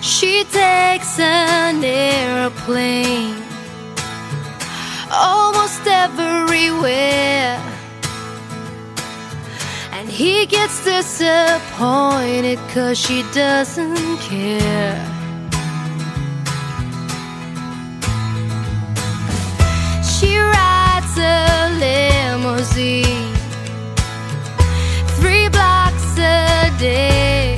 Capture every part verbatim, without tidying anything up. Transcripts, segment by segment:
She takes an airplane almost everywhere, and he gets disappointed 'cause she doesn't care. She rides a limousine three blocks a day,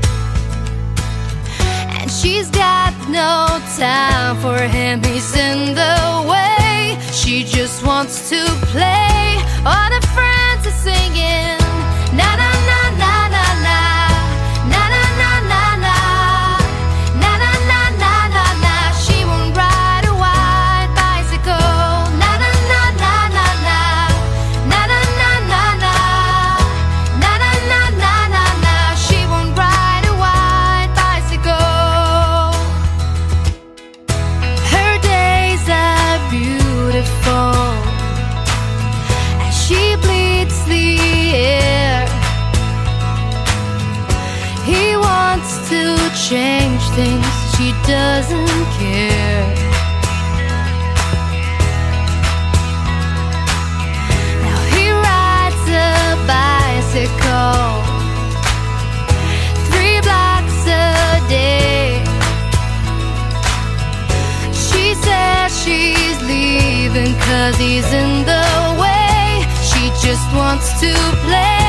and she's got no time for him, he's in the way. She just wants to play. All the friends are singing na na na na na na na na na na na na na na na na na. She won't ride a white bicycle. Na na na na na na na na na na na na na na na na na. She won't ride a white bicycle. Her days are beautiful as she bleeds the air. He wants to change things, she doesn't care. Now he rides a bicycle three blocks a day. She says she's leaving 'cause he's in the way. She just wants to play.